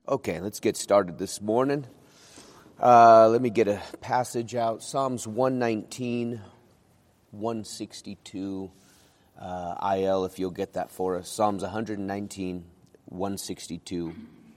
Okay, let's get started this morning. Let me get a passage out. Psalms 119, 162. IL, if you'll get that for us. Psalms 119, 162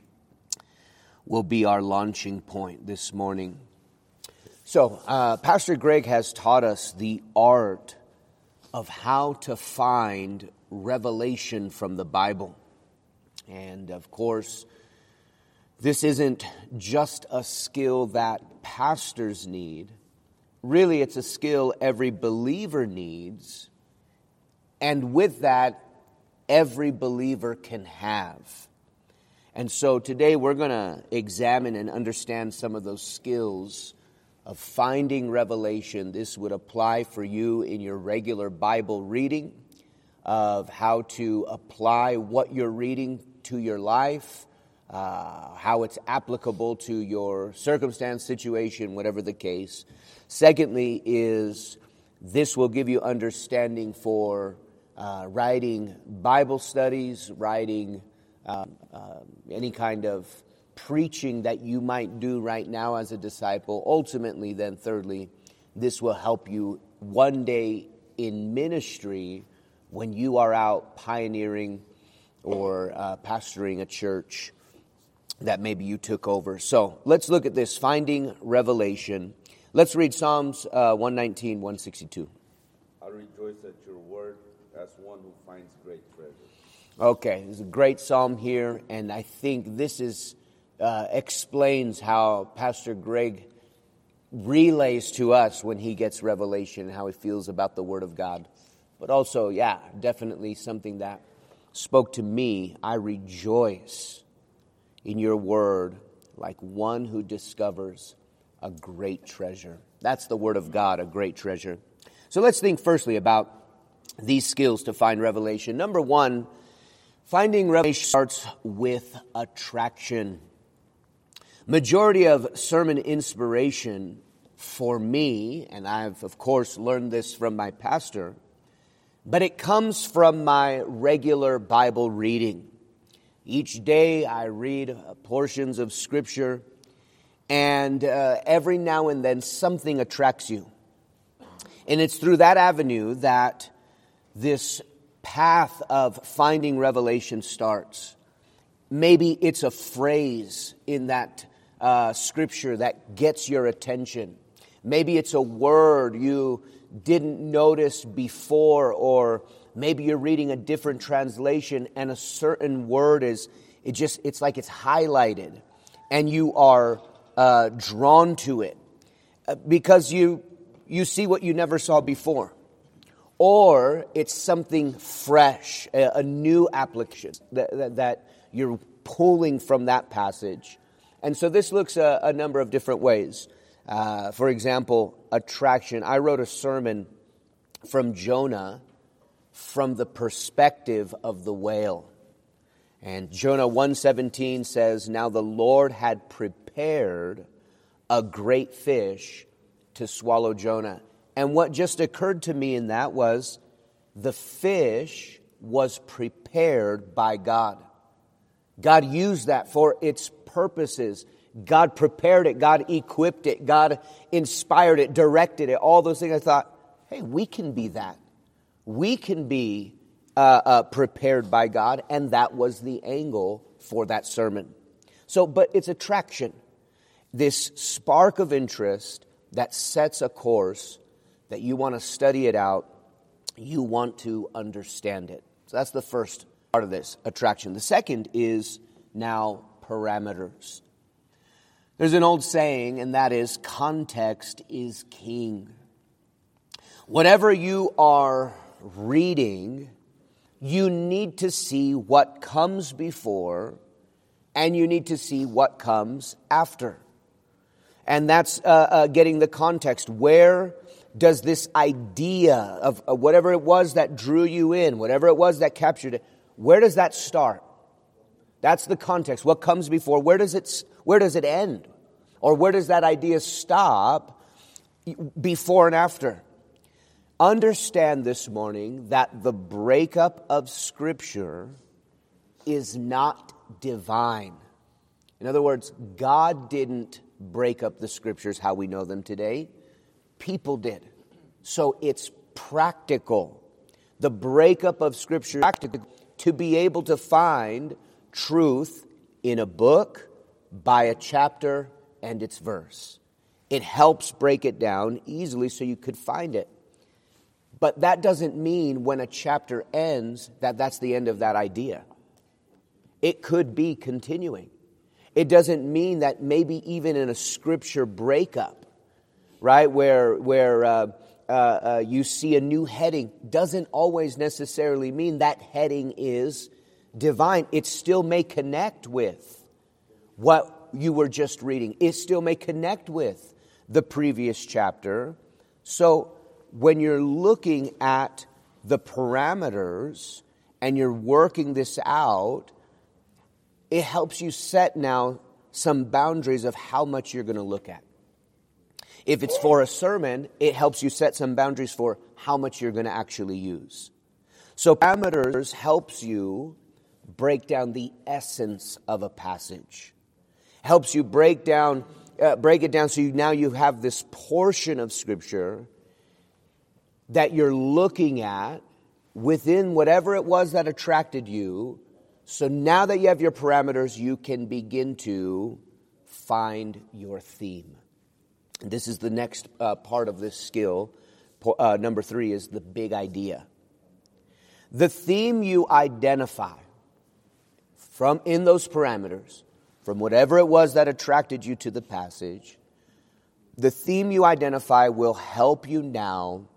will be our launching point this morning. So, Pastor Greg has taught us the art of how to find revelation from the Bible. And, of course, this isn't just a skill that pastors need. Really, it's a skill every believer needs. And with that, every believer can have. And so today we're going to examine and understand some of those skills of finding revelation. This would apply for you in your regular Bible reading, of how to apply what you're reading to your life, how it's applicable to your circumstance, situation, whatever the case. Secondly is this will give you understanding for writing Bible studies, writing any kind of preaching that you might do right now as a disciple. Ultimately, then thirdly, this will help you one day in ministry when you are out pioneering or pastoring a church that maybe you took over. So let's look at this, finding revelation. Let's read Psalms 119, 162. I rejoice at your word as one who finds great treasure. Okay, there's a great psalm here, and I think this is explains how Pastor Greg relays to us when he gets revelation, how he feels about the Word of God. But also, definitely something that spoke to me. I rejoice in your word like one who discovers a great treasure. That's the Word of God, a great treasure. So let's think firstly about these skills to find revelation. Number one, finding revelation starts with attraction. Majority of sermon inspiration for me, and I've of course learned this from my pastor, but it comes from my regular Bible reading. Each day I read portions of Scripture, and every now and then something attracts you. And it's through that avenue that this path of finding revelation starts. Maybe it's a phrase in that Scripture that gets your attention. Maybe it's a word you didn't notice before, or maybe you're reading a different translation and a certain word it's like it's highlighted and you are drawn to it because you see what you never saw before. Or it's something fresh, a new application that you're pulling from that passage. And so this looks a number of different ways. For example, attraction. I wrote a sermon from Jonah from the perspective of the whale. And Jonah 1:17 says, "Now the Lord had prepared a great fish to swallow Jonah." And what just occurred to me in that was the fish was prepared by God. God used that for its purposes. God prepared it. God equipped it. God inspired it, directed it. All those things. I thought, hey, we can be that. We can be prepared by God. And that was the angle for that sermon. So, but it's attraction. This spark of interest that sets a course that you want to study it out, you want to understand it. So that's the first part of this, attraction. The second is now parameters. There's an old saying, and that is, context is king. Whatever you are reading, you need to see what comes before, and you need to see what comes after. And that's getting the context. Where does this idea of whatever it was that drew you in, whatever it was that captured it, where does that start? That's the context. What comes before? Where does it end? Or where does that idea stop before and after? Understand this morning that the breakup of Scripture is not divine. In other words, God didn't break up the Scriptures how we know them today. People did. So it's practical. The breakup of Scripture is practical to be able to find truth in a book by a chapter and its verse. It helps break it down easily so you could find it. But that doesn't mean when a chapter ends that that's the end of that idea. It could be continuing. It doesn't mean that maybe even in a Scripture breakup, right, where you see a new heading, doesn't always necessarily mean that heading is divine. It still may connect with what you were just reading. It still may connect with the previous chapter. So when you're looking at the parameters and you're working this out, it helps you set now some boundaries of how much you're going to look at. If it's for a sermon, it helps you set some boundaries for how much you're going to actually use. So parameters helps you break down the essence of a passage. Helps you break it down so now you have this portion of Scripture that you're looking at within whatever it was that attracted you. So now that you have your parameters, you can begin to find your theme. And this is the next part of this skill. Number 3 is the big idea. The theme you identify from in those parameters, from whatever it was that attracted you to the passage, the theme you identify will help you now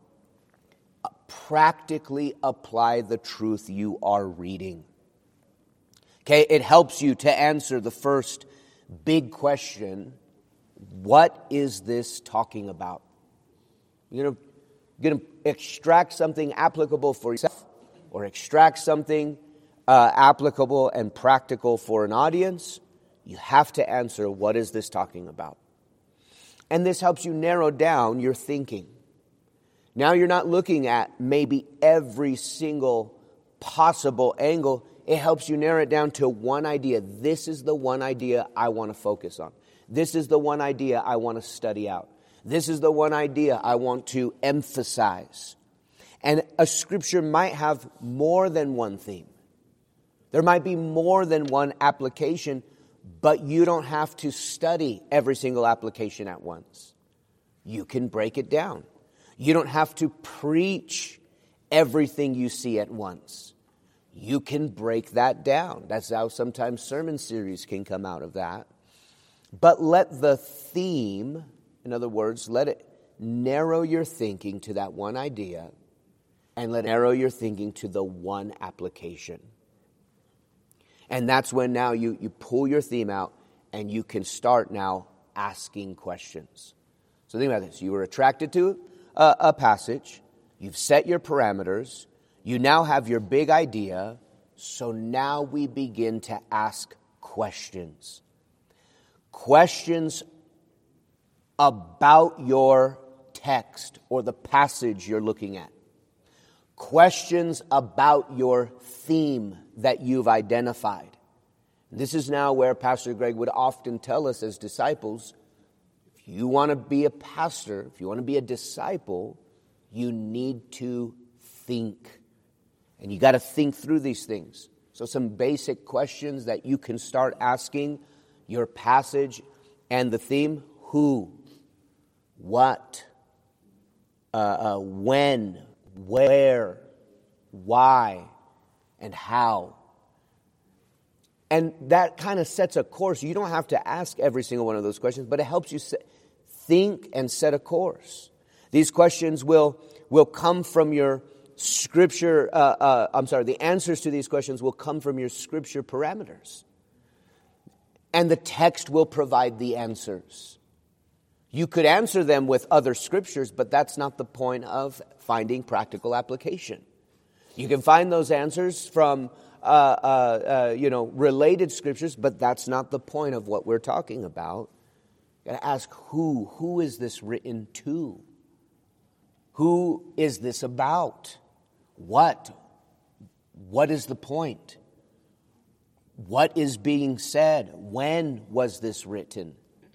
practically apply the truth you are reading. Okay, it helps you to answer the first big question: what is this talking about? You're going to extract something applicable for yourself, or extract something applicable and practical for an audience. You have to answer, what is this talking about? And this helps you narrow down your thinking. Now you're not looking at maybe every single possible angle. It helps you narrow it down to one idea. This is the one idea I want to focus on. This is the one idea I want to study out. This is the one idea I want to emphasize. And a Scripture might have more than one theme. There might be more than one application, but you don't have to study every single application at once. You can break it down. You don't have to preach everything you see at once. You can break that down. That's how sometimes sermon series can come out of that. But let the theme, in other words, let it narrow your thinking to that one idea, and let it narrow your thinking to the one application. And that's when now you pull your theme out and you can start now asking questions. So think about this. You were attracted to a passage. You've set your parameters. You now have your big idea. So now we begin to ask questions. Questions about your text or the passage you're looking at. Questions about your theme that you've identified. This is now where Pastor Greg would often tell us as disciples, if you want to be a pastor, if you want to be a disciple, you need to think. And you got to think through these things. So some basic questions that you can start asking your passage and the theme: who, what, when, where, why, and how. And that kind of sets a course. You don't have to ask every single one of those questions, but it helps you think and set a course. These questions will come from your Scripture. The answers to these questions will come from your Scripture parameters. And the text will provide the answers. You could answer them with other Scriptures, but that's not the point of finding practical application. You can find those answers from related Scriptures, but that's not the point of what we're talking about. You got to ask who. Who is this written to? Who is this about? What? What is the point? What is being said? When was this written?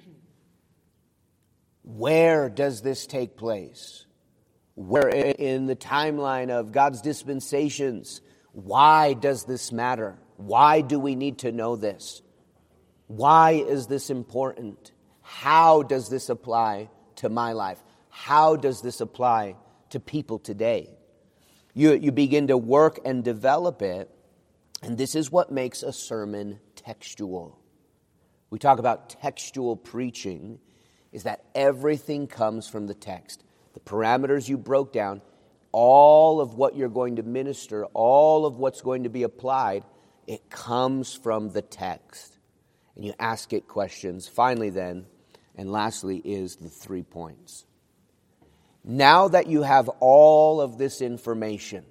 Where does this take place? Where in the timeline of God's dispensations? Why does this matter? Why do we need to know this? Why is this important? How does this apply to my life? How does this apply to people today? You begin to work and develop it, and this is what makes a sermon textual. We talk about textual preaching, is that everything comes from the text. The parameters you broke down, all of what you're going to minister, all of what's going to be applied, it comes from the text. And you ask it questions. Finally then, and lastly, is the 3 points. Now that you have all of this information,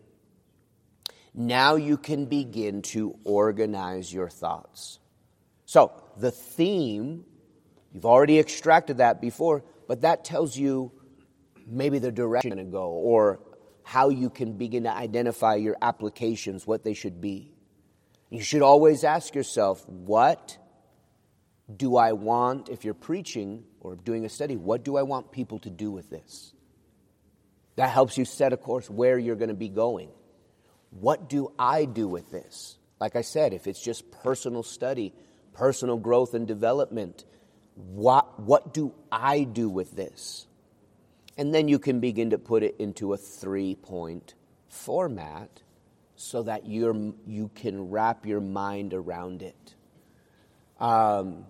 now you can begin to organize your thoughts. So, the theme, you've already extracted that before, but that tells you maybe the direction you're going to go, or how you can begin to identify your applications, what they should be. You should always ask yourself, what do I want, if you're preaching or doing a study, what do I want people to do with this? That helps you set a course where you're going to be going. What do I do with this? Like I said, if it's just personal study, personal growth and development, what do I do with this? And then you can begin to put it into a 3-point format so that you can wrap your mind around it. And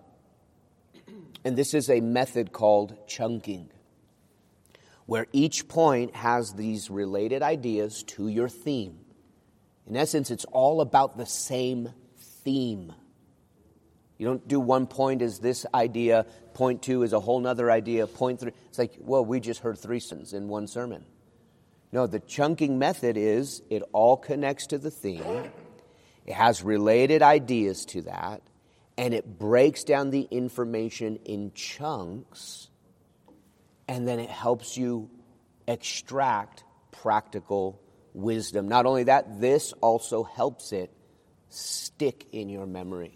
this is a method called chunking, where each point has these related ideas to your theme. In essence, it's all about the same theme. You don't do one point as this idea, point 2 is a whole nother idea, point 3. It's like, well, we just heard 3 sermons in one sermon. No, the chunking method is it all connects to the theme. It has related ideas to that, and it breaks down the information in chunks, and then it helps you extract practical wisdom. Not only that, this also helps it stick in your memory.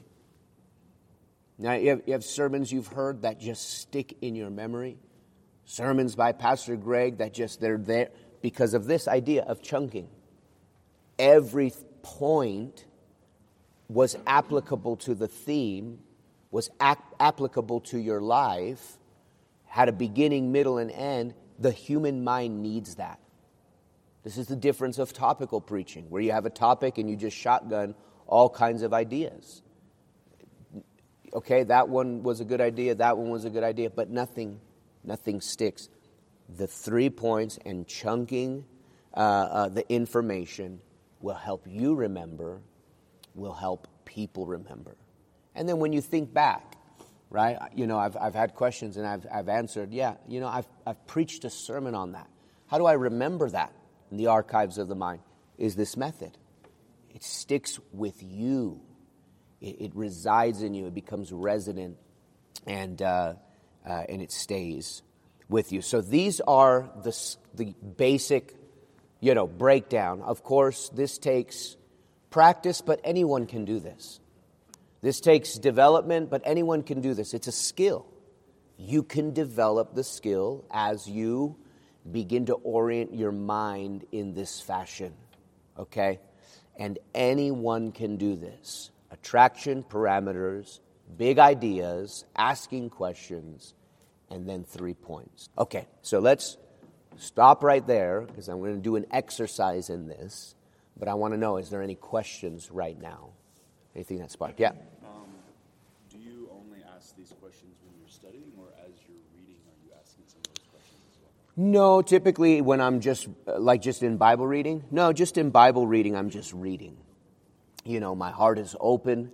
Now, you have sermons you've heard that just stick in your memory. Sermons by Pastor Greg that just, they're there because of this idea of chunking. Every point was applicable to the theme, was applicable to your life, had a beginning, middle, and end. The human mind needs that. This is the difference of topical preaching, where you have a topic and you just shotgun all kinds of ideas. Okay, that one was a good idea, that one was a good idea, but nothing sticks. The 3 points and chunking the information will help you remember, will help people remember. And then when you think back, right, I've had questions and I've answered, I've preached a sermon on that. How do I remember that in the archives of the mind? Is this method. It sticks with you. It resides in you. It becomes resonant, and it stays with you. So these are the basic, breakdown. Of course, this takes practice, but anyone can do this. This takes development, but anyone can do this. It's a skill. You can develop the skill as you begin to orient your mind in this fashion, okay? And anyone can do this. Attraction, parameters, big ideas, asking questions, and then 3 points. Okay, so let's stop right there, because I'm going to do an exercise in this, but I want to know, is there any questions right now? Anything that sparked? Yeah? Do you only ask these questions when you're studying, or as you're reading, are you asking some of those questions as well? No, typically when I'm just in Bible reading. No, just in Bible reading, I'm just reading. My heart is open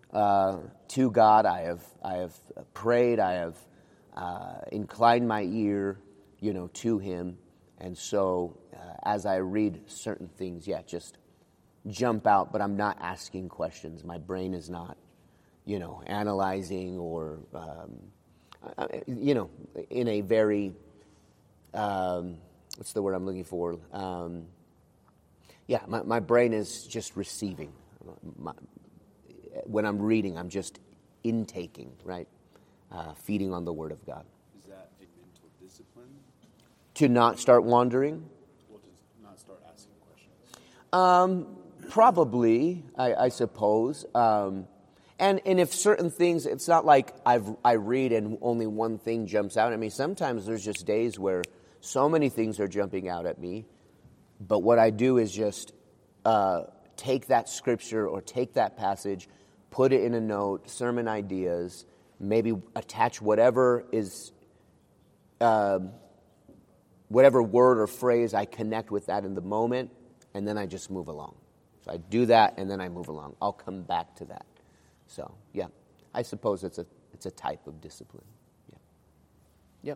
to God. I have prayed. I have inclined my ear, to Him. And so as I read certain things, just jump out. But I'm not asking questions. My brain is not, analyzing or, in a very, what's the word I'm looking for? My brain is just receiving. when I'm reading, I'm just intaking, right? Feeding on the Word of God. Is that a mental discipline? To not start wandering? Well, to not start asking questions. Probably, I suppose. And if certain things, it's not like I read and only one thing jumps out at me. Sometimes there's just days where so many things are jumping out at me. But what I do is just take that scripture or take that passage, put it in a note, sermon ideas, maybe attach whatever is, whatever word or phrase I connect with that in the moment, and then I just move along. So I do that, and then I move along. I'll come back to that. So, yeah, I suppose it's a type of discipline. Yeah.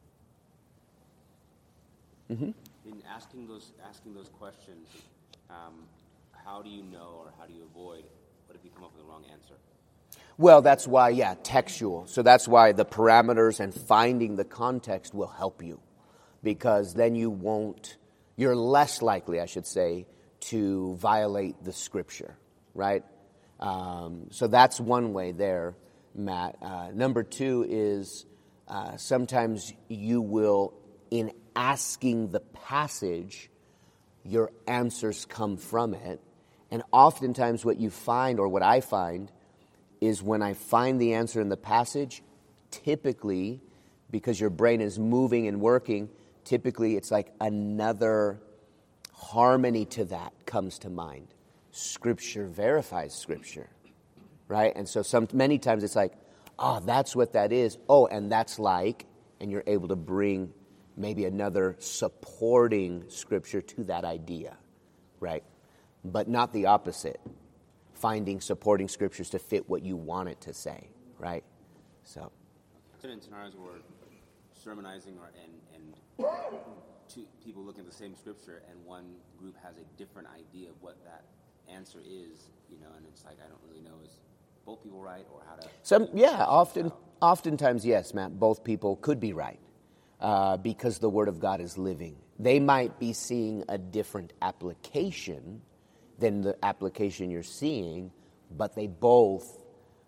Yep. Mm-hmm. In asking those questions, how do you know or how do you avoid what if you come up with the wrong answer? Well, that's why, textual. So that's why the parameters and finding the context will help you, because then you're less likely, I should say, to violate the scripture, right? So that's one way there, Matt. Number two is sometimes you will, in asking the passage, your answers come from it. And oftentimes what you find, or what I find, is when I find the answer in the passage, typically, because your brain is moving and working, typically it's like another harmony to that comes to mind. Scripture verifies Scripture, right? And so many times it's like, that's what that is. And that's like, and you're able to bring maybe another supporting Scripture to that idea, right? But not the opposite. Finding supporting Scriptures to fit what you want it to say, right? So. In scenarios where sermonizing and two people looking at the same Scripture, and one group has a different idea of what that answer is, and it's like, I don't really know, is both people right, or how to... Oftentimes, yes, Matt, both people could be right, because the Word of God is living. They might be seeing a different application than the application you're seeing, but they both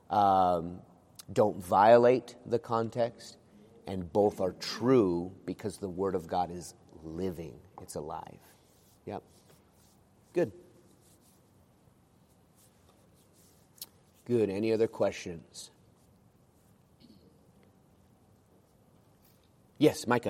don't violate the context, and both are true because the Word of God is living. It's alive. Yep. Good. Good. Any other questions? Yes, Micah.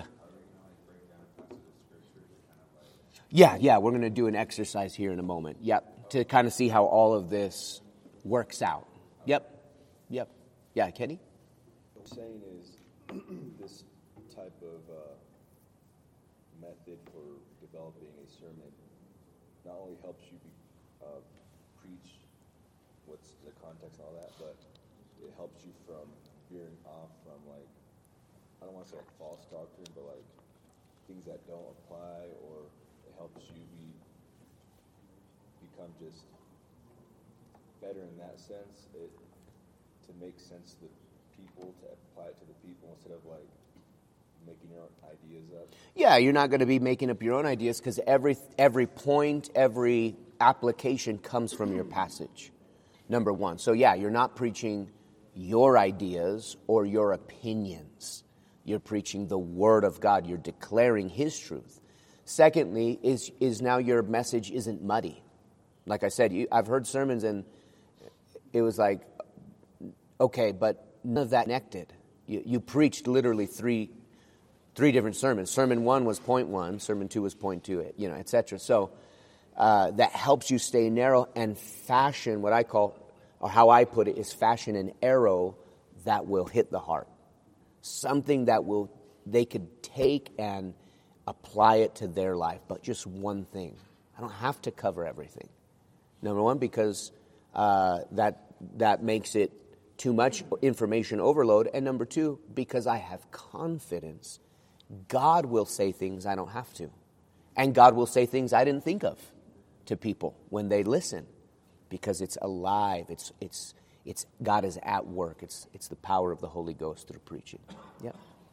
Yeah, we're going to do an exercise here in a moment. Yep, to kind of see how all of this works out. Yep. Yeah, Kenny? What I'm saying is this type of method for developing a sermon not only helps you preach what's the context and all that, but it helps you from veering off from, like, I don't want to say like false doctrine, but like things that don't apply, or it helps you become just better in that sense. To make sense to the people, to apply it to the people instead of like making your own ideas up. Yeah, you're not going to be making up your own ideas, because every point, every application comes from your passage, number one. So yeah, you're not preaching your ideas or your opinions. You're preaching the Word of God. You're declaring His truth. Secondly, is now your message isn't muddy. Like I said, I've heard sermons and it was like, okay, but none of that connected. You preached literally three different sermons. Sermon 1 was point 1. Sermon 2 was point 2, etc. So that helps you stay narrow and fashion what I call, or how I put it, is fashion an arrow that will hit the heart. Something that they could take and apply it to their life, but just one thing. I don't have to cover everything. Number one, because that makes it too much information overload. And number two, because I have confidence God will say things I don't have to. And God will say things I didn't think of to people when they listen, because it's alive. It's God is at work. It's the power of the Holy Ghost through preaching. Yep.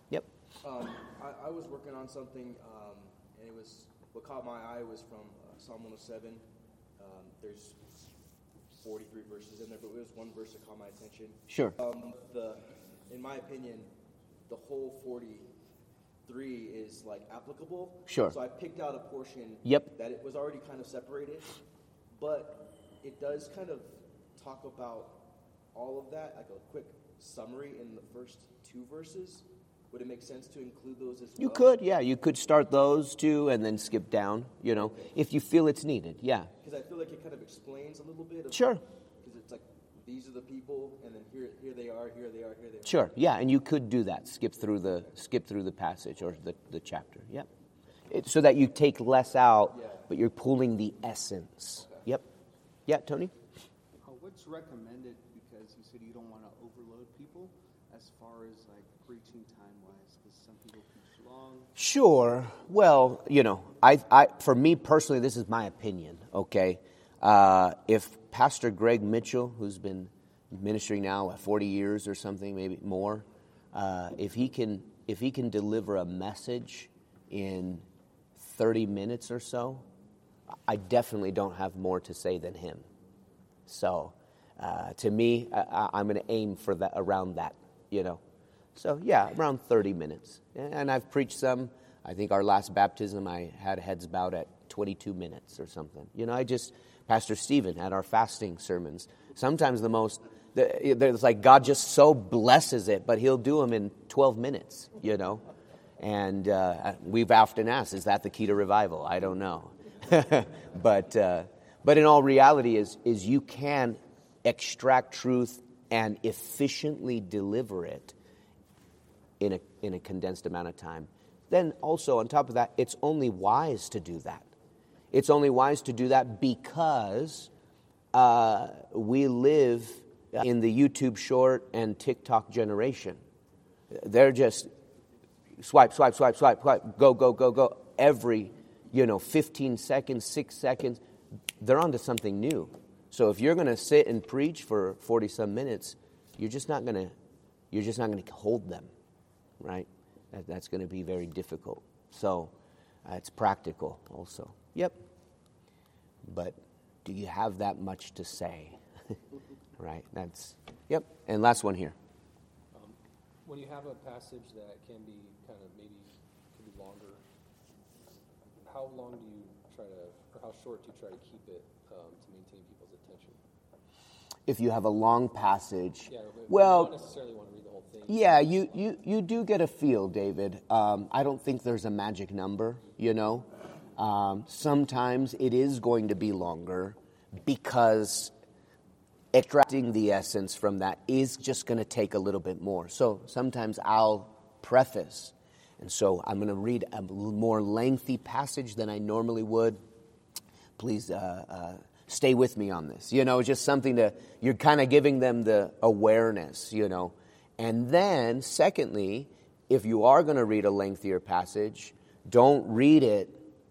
I was working on something, and what caught my eye was from Psalm 107. There's 43 verses in there, but it was one verse that caught my attention. Sure. In my opinion, the whole 43 is like applicable. Sure. So I picked out a portion Yep. that it was already kind of separated, but it does kind of talk about all of that, like a quick summary in the first 2 verses. Would it make sense to include those as well? You could, yeah. You could start those 2 and then skip down, if you feel it's needed, yeah. Because I feel like it kind of explains a little bit. Sure. Because it's like, these are the people, and then here they are, here they are, here they are. Sure, yeah, and you could do that. Skip through the passage or the chapter, yeah. So that you take less out, but you're pulling the essence. Okay. Yep. Yeah, Tony? What's recommended, because you said you don't want to overload people, as far as like preaching time-wise, because some people preach long. Sure. Well, I for me personally, this is my opinion, okay? If Pastor Greg Mitchell, who's been ministering now 40 years or something, maybe more, if he can deliver a message in 30 minutes or so, I definitely don't have more to say than him. So, to me, I'm going to aim for that, around that, So, yeah, around 30 minutes. And I've preached some. I think our last baptism, I had heads bowed at 22 minutes or something. Pastor Stephen at our fasting sermons, sometimes there's like God just so blesses it, but he'll do them in 12 minutes, And we've often asked, is that the key to revival? I don't know. But in all reality is you can extract truth and efficiently deliver it in a condensed amount of time. Then also on top of that, it's only wise to do that. It's only wise to do that because we live in the YouTube short and TikTok generation. They're just swipe, go. Every, 15 seconds, 6 seconds, they're onto something new. So if you're going to sit and preach for 40-some minutes, you're just not going to hold them, right? That's going to be very difficult. So it's practical also. Yep. But do you have that much to say? Right? Yep. And last one here. When you have a passage that can be kind of maybe could be longer, how long do you try to, or how short do you try to keep it to maintain people's attention? If you have a long passage, you well, don't necessarily want to read the whole thing. Yeah, you do get a feel, David. I don't think there's a magic number, Sometimes it is going to be longer because extracting the essence from that is just going to take a little bit more. So sometimes I'll preface, and so I'm going to read a more lengthy passage than I normally would. Please stay with me on this. Just something you're kind of giving them the awareness, And then, secondly, if you are going to read a lengthier passage, don't read it,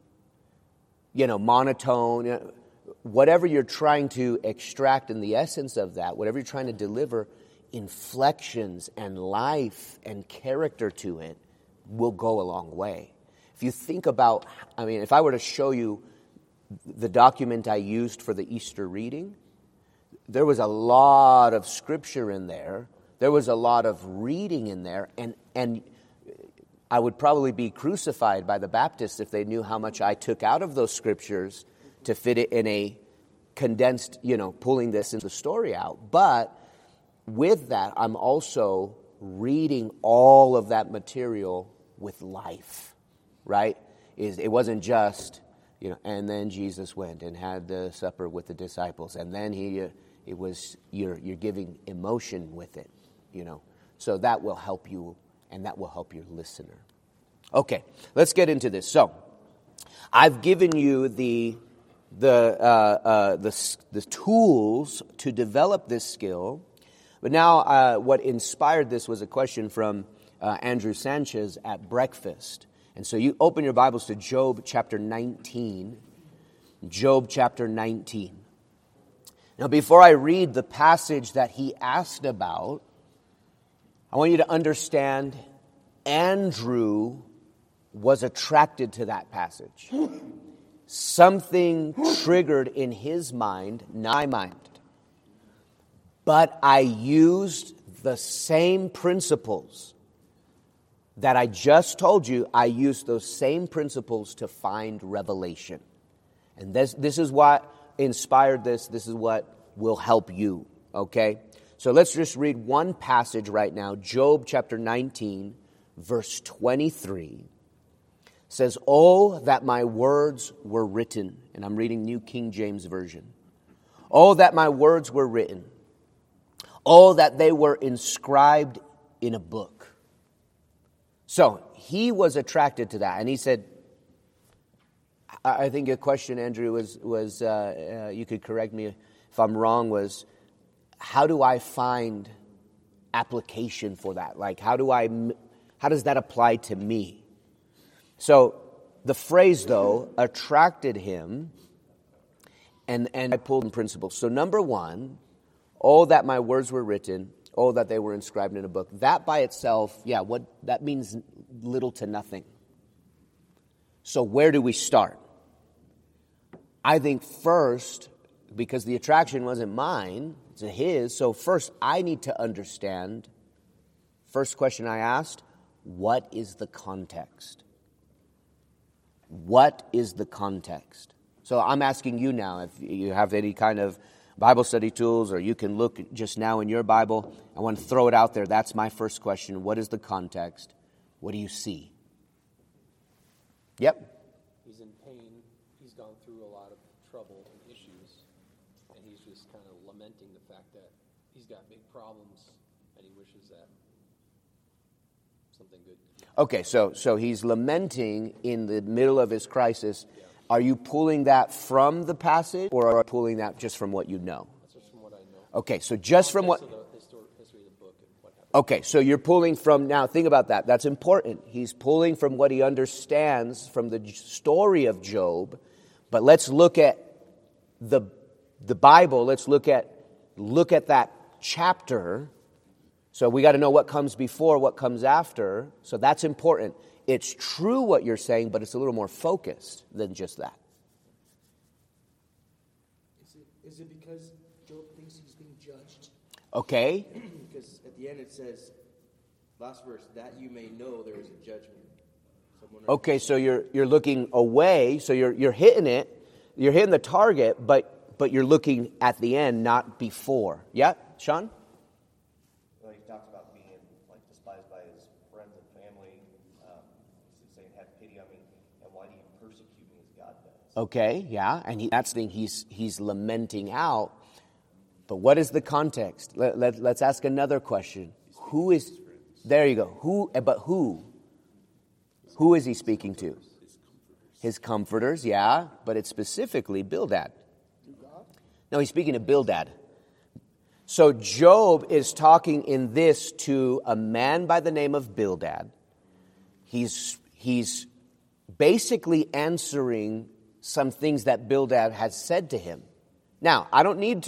monotone. Whatever you're trying to extract in the essence of that, whatever you're trying to deliver, inflections and life and character to it will go a long way. If you think about, if I were to show you the document I used for the Easter reading, there was a lot of scripture in there. There was a lot of reading in there, and I would probably be crucified by the Baptists if they knew how much I took out of those scriptures to fit it in a condensed, pulling this into the story out. But with that, I'm also reading all of that material with life, right? It wasn't just, and then Jesus went and had the supper with the disciples, and then you're giving emotion with it, So that will help you, and that will help your listener. Okay, let's get into this. So, I've given you the tools to develop this skill, but now what inspired this was a question from Andrew Sanchez at breakfast. And so you open your Bibles to Job chapter 19. Job chapter 19. Now, before I read the passage that he asked about, I want you to understand Andrew was attracted to that passage. Something triggered in his mind, not my mind. But I used the same principles that I just told you. I used those same principles to find revelation. And this is what inspired this. This is what will help you, okay? So let's just read one passage right now. Job chapter 19, verse 23. Says, "Oh, that my words were written." And I'm reading New King James Version. "Oh, that my words were written. Oh, that they were inscribed in a book." So he was attracted to that. And he said, I think your question, Andrew, was you could correct me if I'm wrong, was how do I find application for that? Like, how does that apply to me? So the phrase, though, attracted him, and I pulled in principles. So number one, "Oh, that my words were written, oh, that they were inscribed in a book." That by itself, that means little to nothing. So where do we start? I think first, because the attraction wasn't mine, it's his, so first I need to understand, first question I asked, what is the context? What is the context? So I'm asking you now, if you have any kind of Bible study tools, or you can look just now in your Bible, I want to throw it out there. That's my first question. What is the context? What do you see? Yep. He's in pain. He's gone through a lot of trouble and issues, and he's just kind of lamenting the fact that he's got big problems, and he wishes that something good. Okay, so he's lamenting in the middle of his crisis. Yeah. Are you pulling that from the passage, or are you pulling that just from what you know? That's just from what I know. Okay, so just from what... history of the book and what happened. Okay, so you're pulling from... Now, think about that. That's important. He's pulling from what he understands from the story of Job. But let's look at the Bible. Let's look at that chapter. So we got to know what comes before, what comes after. So that's important. It's true what you're saying, but it's a little more focused than just that. Is it because Job thinks he's being judged? Okay. Because at the end it says, last verse, "that you may know there is a judgment." Okay, so you're looking away. So you're hitting it. You're hitting the target, but you're looking at the end, not before. Yeah, Sean? Well, he talks about being despised by his friends and family. He's saying, "Have pity on me, and why do you persecute me as God does?" Okay, yeah, and that's the thing he's lamenting out. But what is the context? Let's ask another question. Who is? There you go. Who? But who? Who is he speaking to? His comforters, yeah, but it's specifically Bildad. No, he's speaking to Bildad. So Job is talking in this to a man by the name of Bildad. He's basically answering some things that Bildad has said to him. Now, I don't need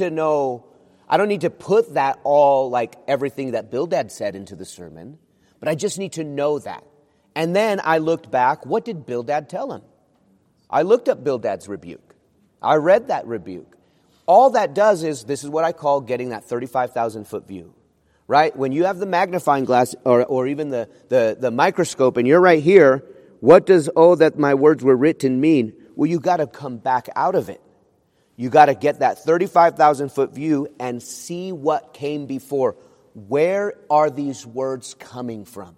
to put that all, like everything that Bildad said into the sermon, but I just need to know that. And then I looked back, what did Bildad tell him? I looked up Bildad's rebuke. I read that rebuke. All that does is, this is what I call getting that 35,000-foot view, right? When you have the magnifying glass or even the microscope and you're right here, what does, "oh, that my words were written" mean? Well, you got to come back out of it. You got to get that 35,000-foot view and see what came before. Where are these words coming from?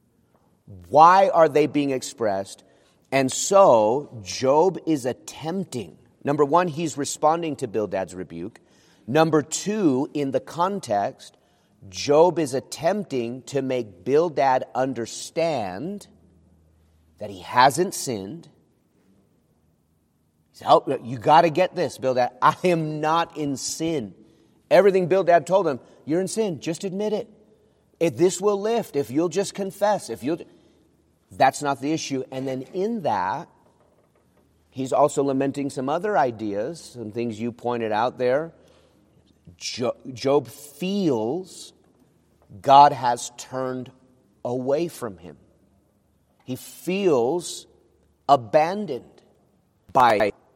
Why are they being expressed? And so Job is attempting. Number one, he's responding to Bildad's rebuke. Number two, in the context, Job is attempting to make Bildad understand that he hasn't sinned. He said, "Oh, you got to get this, Bildad. I am not in sin." Everything Bildad told him, "You're in sin. Just admit it. This will lift if you'll just confess. That's not the issue." And then in that, he's also lamenting some other ideas, some things you pointed out there. Job feels God has turned away from him. He feels abandoned by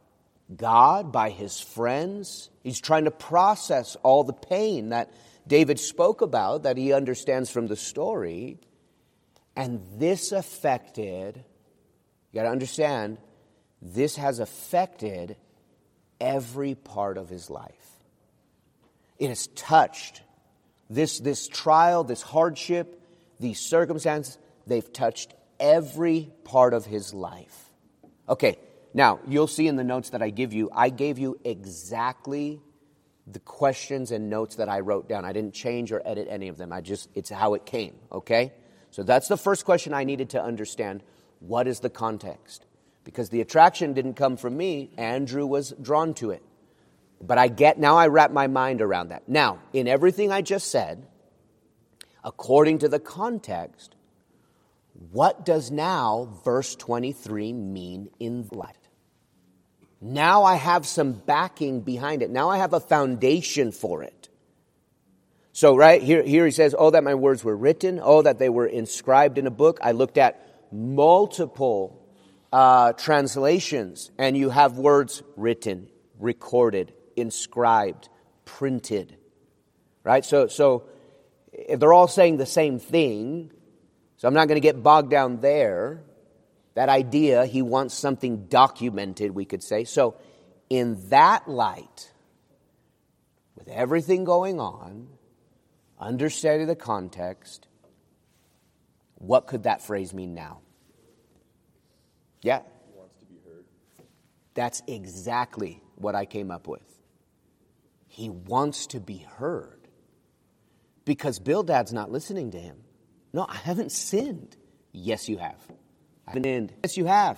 God, by his friends. He's trying to process all the pain that David spoke about, that he understands from the story. And this affected, you got to understand, this has affected every part of his life. It has touched this trial, this hardship, these circumstances. They've touched every part of his life. Okay, now you'll see in the notes that I gave you exactly the questions and notes that I wrote down. I didn't change or edit any of them. It's how it came, okay? So that's the first question I needed to understand. What is the context? Because the attraction didn't come from me. Andrew was drawn to it. But I wrap my mind around that. Now, in everything I just said, according to the context, what does now verse 23 mean in light? Now I have some backing behind it. Now I have a foundation for it. So right here he says, oh, that my words were written. Oh, that they were inscribed in a book. I looked at multiple translations, and you have words written, recorded, inscribed, printed. Right? So they're all saying the same thing. So I'm not going to get bogged down there. That idea, he wants something documented, we could say. So in that light, with everything going on, understanding the context, what could that phrase mean now? Yeah? He wants to be heard. That's exactly what I came up with. He wants to be heard. Because Bildad's not listening to him. No, I haven't sinned. Yes, you have. I haven't sinned. Yes, you have.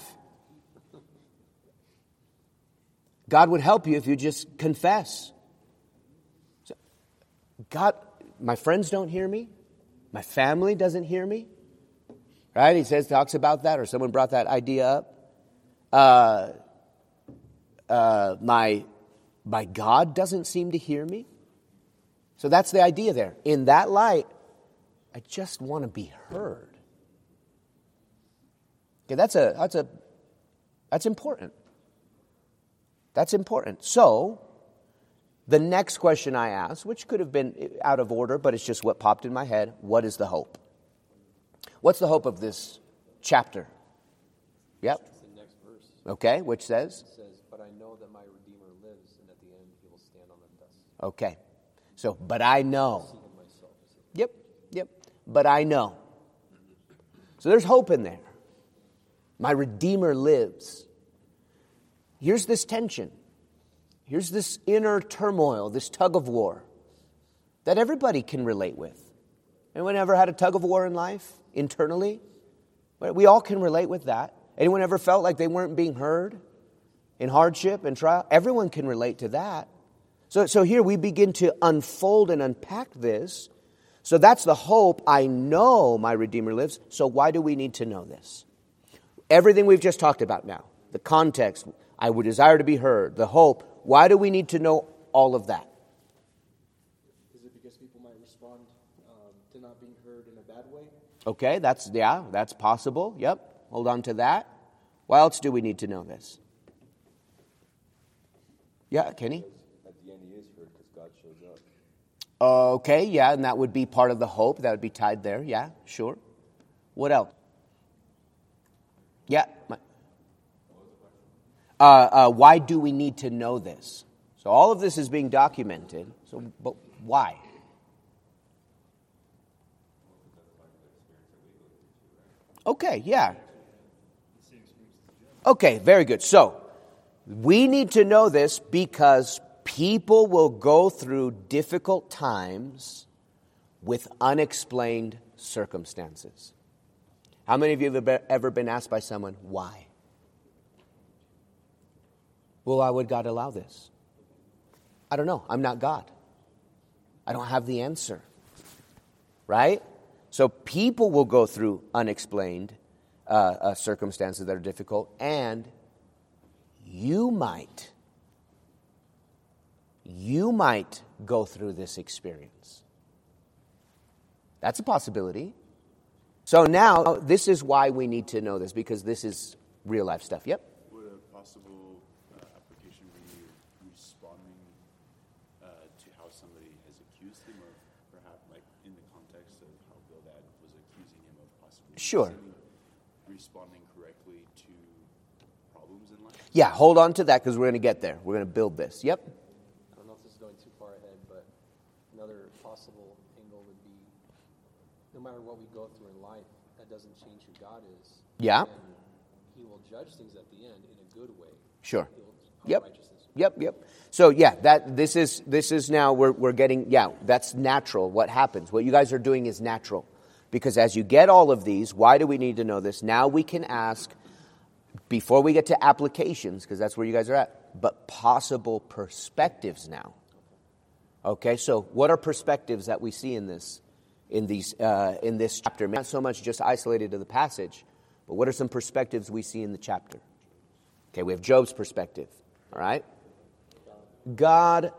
God would help you if you just confess. So, God, my friends don't hear me. My family doesn't hear me. Right? He talks about that, or someone brought that idea up. My God doesn't seem to hear me. So that's the idea there. In that light, I just want to be heard. Okay, that's important. That's important. So, the next question I asked, which could have been out of order, but it's just what popped in my head, what is the hope? What's the hope of this chapter? Yep. It's the next verse. Okay, which says? It says, but I know that my Redeemer lives, and at the end he will stand on the dust. Okay. So, but I know. See him myself. Yep. But I know. So there's hope in there. My Redeemer lives. Here's this tension. Here's this inner turmoil, this tug of war that everybody can relate with. Anyone ever had a tug of war in life, internally? We all can relate with that. Anyone ever felt like they weren't being heard in hardship and trial? Everyone can relate to that. So here we begin to unfold and unpack this. So that's the hope. I know my Redeemer lives. So why do we need to know this? Everything we've just talked about now, the context, I would desire to be heard, the hope. Why do we need to know all of that? Is it because people might respond to not being heard in a bad way? Okay, that's possible. Yep, hold on to that. Why else do we need to know this? Yeah, Kenny? At the end, he is heard because God shows up. Okay, yeah, and that would be part of the hope. That would be tied there. Yeah, sure. What else? Yeah. Why do we need to know this? So all of this is being documented. So, but why? Okay, yeah. Okay, very good. So, we need to know this because people will go through difficult times with unexplained circumstances. How many of you have ever been asked by someone, why? Well, why would God allow this? I don't know. I'm not God. I don't have the answer. Right? So people will go through unexplained circumstances that are difficult, and you might go through this experience. That's a possibility. So now, this is why we need to know this, because this is real life stuff. Yep? Would a possible application Sure. Responding correctly to problems in life? Yeah, hold on to that because we're going to get there. We're going to build this. Yep. I don't know if this is going too far ahead, but another possible angle would be no matter what we go through in life, that doesn't change who God is. Yeah. And He will judge things at the end in a good way. Sure. He will Yep. righteousness. Yep. So yeah, this is now we're getting, that's natural. What happens? What you guys are doing is natural. Because as you get all of these, why do we need to know this? Now we can ask, before we get to applications, because that's where you guys are at, but possible perspectives now. Okay, so what are perspectives that we see in this chapter? Not so much just isolated to the passage, but what are some perspectives we see in the chapter? Okay, we have Job's perspective, all right? God,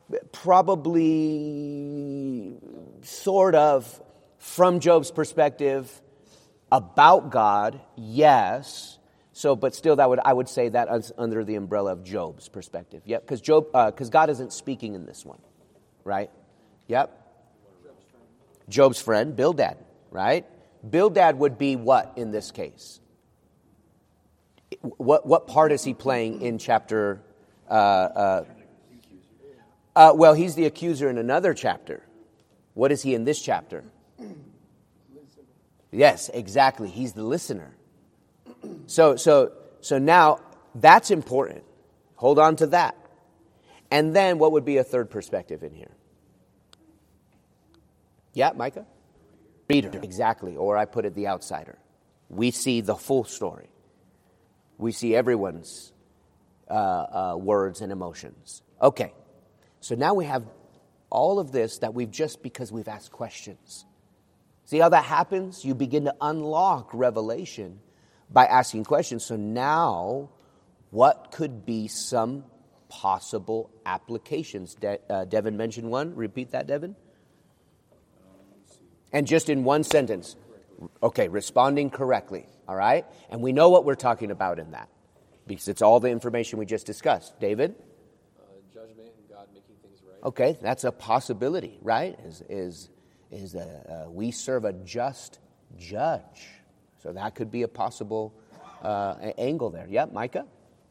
probably sort of from Job's perspective about God, yes. So, but still, I would say that under the umbrella of Job's perspective. Yep, because God isn't speaking in this one, right? Yep. Job's friend, Bildad, right? Bildad would be what in this case? What part is he playing in chapter? Well, he's the accuser in another chapter. What is he in this chapter? Yes, exactly. He's the listener. So now that's important. Hold on to that. And then what would be a third perspective in here? Yeah, Micah? Reader. Exactly. Or I put it the outsider. We see the full story. We see everyone's words and emotions. Okay. So now we have all of this that because we've asked questions. See how that happens? You begin to unlock revelation by asking questions. So now, what could be some possible applications? Devin mentioned one. Repeat that, Devin. And just in one sentence. Okay, responding correctly. All right? And we know what we're talking about in that. Because it's all the information we just discussed. David? Judgment and God making things right. Okay, that's a possibility, right? We serve a just judge. So that could be a possible angle there. Yeah, Micah?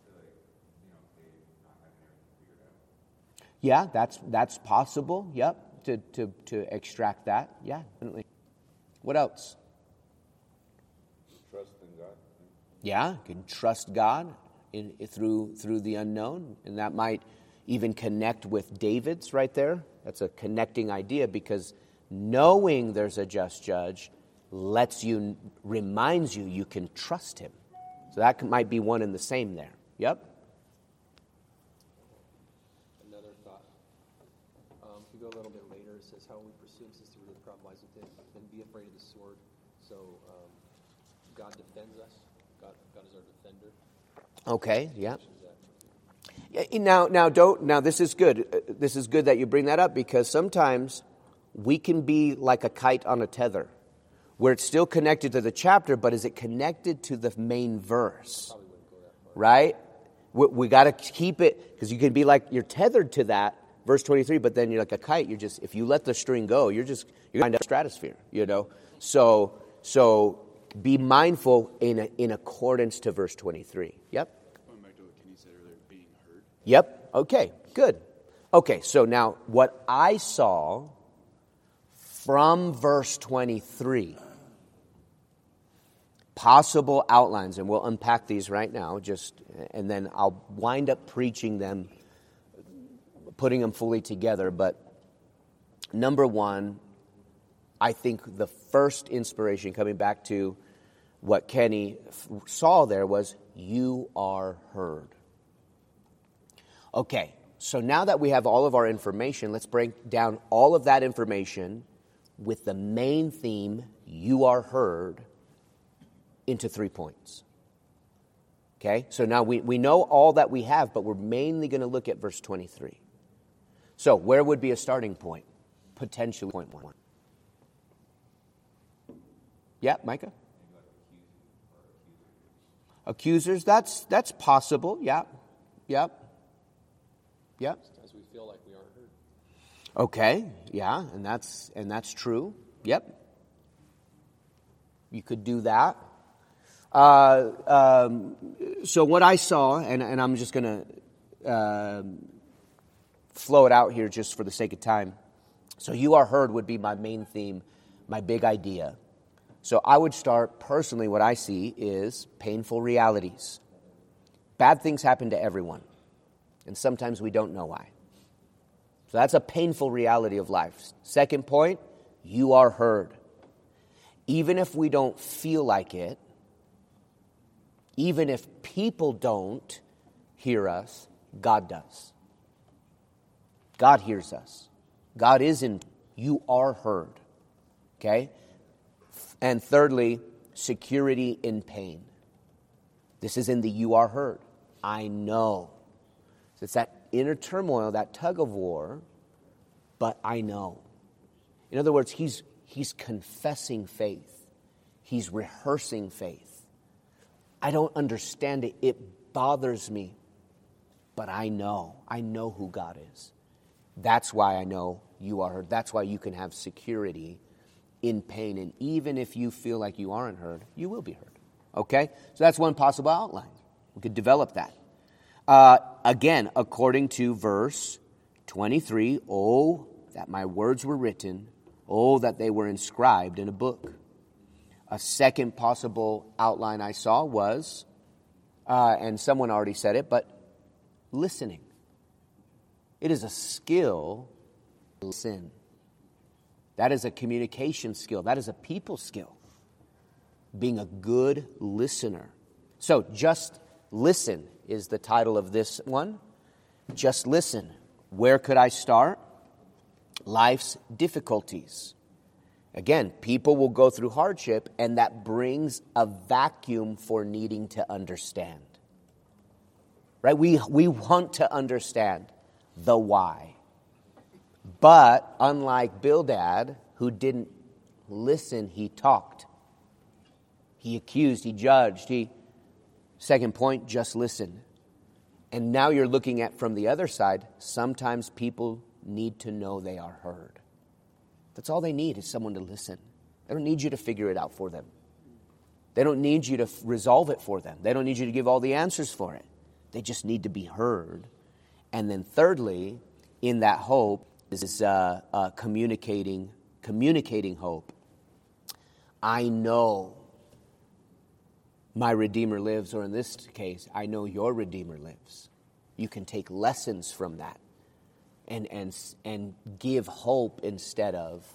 Yeah, that's possible. Yep, to extract that. Yeah, definitely. What else? Trust in God. Yeah, you can trust God through the unknown, and that might even connect with David's right there. That's a connecting idea because knowing there's a just judge reminds you can trust him. So that might be one and the same there. Yep. Another thought. If we go a little bit later, it says, how we pursue him, since the root of the problem lies within, and be afraid of the sword. So God defends us. God is our defender. Okay, yeah. Now this is good. This is good that you bring that up because sometimes we can be like a kite on a tether, where it's still connected to the chapter, but is it connected to the main verse? Right? We got to keep it, because you can be like, you're tethered to that, verse 23, but then you're like a kite. If you let the string go, you're going to the stratosphere, So be mindful in accordance to verse 23. Yep. Going back to what Kenny said earlier, being heard. Yep. Okay, good. Okay, so now what I saw from verse 23, possible outlines, and we'll unpack these right now, and then I'll wind up preaching them, putting them fully together. But number one, I think the first inspiration, coming back to what Kenny saw there, was you are heard. Okay, so now that we have all of our information, let's break down all of that information with the main theme, you are heard, into 3 points. Okay, so now we know all that we have, but we're mainly going to look at verse 23. So where would be a starting point? Potentially point one. Yeah, Micah? Accusers, that's possible. Yeah. As we feel like we aren't heard. Okay, yeah, and that's true. Yep. You could do that. So what I saw, and I'm just going to flow it out here just for the sake of time. So you are heard would be my main theme, my big idea. So I would start, personally, what I see is painful realities. Bad things happen to everyone, and sometimes we don't know why. So that's a painful reality of life. Second point, you are heard. Even if we don't feel like it, even if people don't hear us, God does. God hears us. God isn't. You are heard. Okay? And thirdly, security in pain. This is in the you are heard. I know. So it's that inner turmoil, that tug of war, but I know. In other words, he's confessing faith. He's rehearsing faith. I don't understand it. It bothers me. But I know. I know who God is. That's why I know you are heard. That's why you can have security in pain. And even if you feel like you aren't heard, you will be heard. Okay? So that's one possible outline. We could develop that. Again, according to verse 23, oh, that my words were written, oh, that they were inscribed in a book. A second possible outline I saw was, and someone already said it, but listening. It is a skill to listen. That is a communication skill. That is a people skill. Being a good listener. So, just listen is the title of this one. Just listen. Where could I start? Life's difficulties. Again, people will go through hardship, and that brings a vacuum for needing to understand. Right? We want to understand the why. But unlike Bildad, who didn't listen, he talked. He accused, he judged. Second point, just listen. And now you're looking at from the other side, sometimes people need to know they are heard. That's all they need is someone to listen. They don't need you to figure it out for them. They don't need you to resolve it for them. They don't need you to give all the answers for it. They just need to be heard. And then thirdly, in that hope is communicating hope. I know my Redeemer lives, or in this case, I know your Redeemer lives. You can take lessons from that and give hope instead of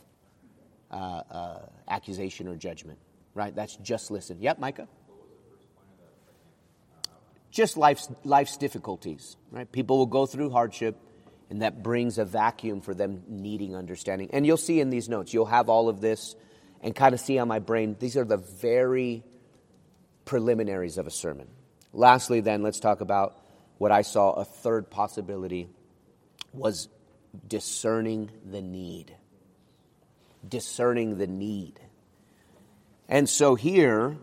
accusation or judgment. Right? That's just listen. Yep, Micah? Just life's difficulties. Right? People will go through hardship, and that brings a vacuum for them needing understanding. And you'll see in these notes, you'll have all of this and kind of see on my brain, these are the very preliminaries of a sermon. Lastly, then, let's talk about what I saw a third possibility was discerning the need. Discerning the need. And so here,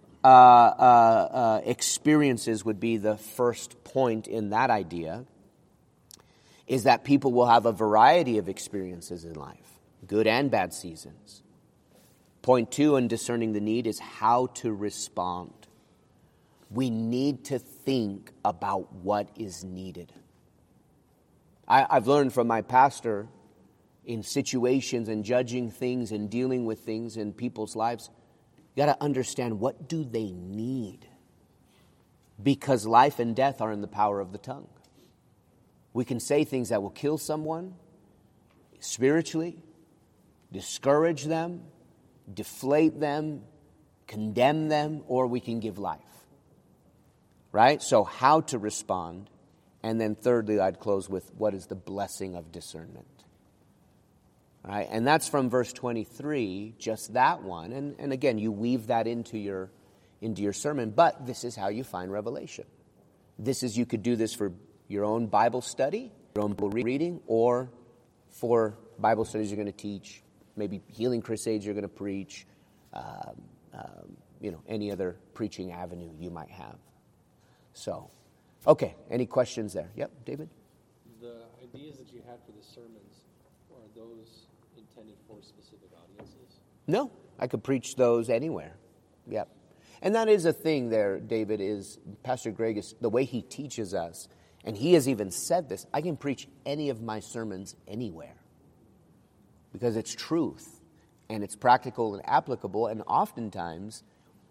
experiences would be the first point in that idea, is that people will have a variety of experiences in life, good and bad seasons. Point 2 in discerning the need is how to respond. We need to think about what is needed. I've learned from my pastor in situations and judging things and dealing with things in people's lives, you got to understand, what do they need? Because life and death are in the power of the tongue. We can say things that will kill someone spiritually, discourage them, deflate them, condemn them, or we can give life. Right? So how to respond. And then thirdly, I'd close with what is the blessing of discernment. Right? And that's from verse 23, just that one. And again, you weave that into your sermon, but this is how you find revelation. You could do this for your own Bible study, your own reading, or for Bible studies you're going to teach, maybe healing crusades you're going to preach, any other preaching avenue you might have. So, okay, any questions there? Yep, David? The ideas that you had for the sermons, are those intended for specific audiences? No, I could preach those anywhere. Yep. And that is a thing there, David, is Pastor Greg is the way he teaches us, and he has even said this, I can preach any of my sermons anywhere because it's truth and it's practical and applicable, and oftentimes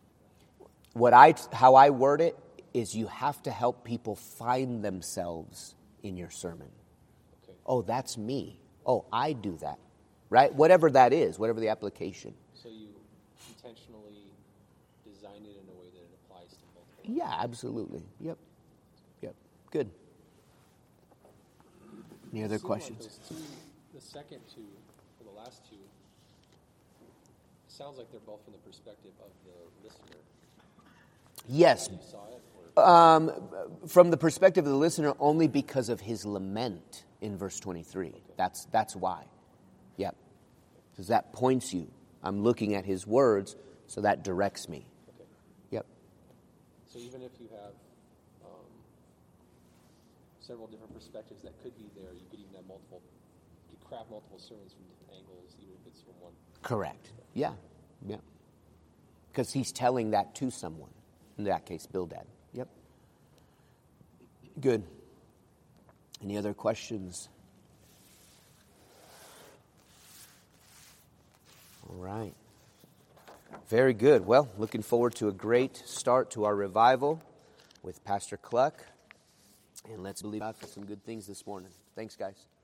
how I word it is you have to help people find themselves in your sermon. Okay. Oh, that's me. Oh, I do that. Right? Whatever that is, whatever the application. So you intentionally design it in a way that it applies to multiple. Yeah, absolutely. Yep. Good. Any other It seemed questions? Like those two, the second two, or the last two, sounds like they're both from the perspective of the listener. Yes. You saw it? Or? From the perspective of the listener, only because of his lament in verse 23. Okay. That's why. Yep. Because that points you. I'm looking at his words, so that directs me. Okay. Yep. So even if you have several different perspectives that could be there, you could even have multiple, you could craft multiple sermons from different angles, even if it's from one. Correct. Yeah. Because he's telling that to someone. In that case, Bildad. Yep. Good. Any other questions? All right. Very good. Well, looking forward to a great start to our revival with Pastor Cluck. And let's believe God for some good things this morning. Thanks, guys.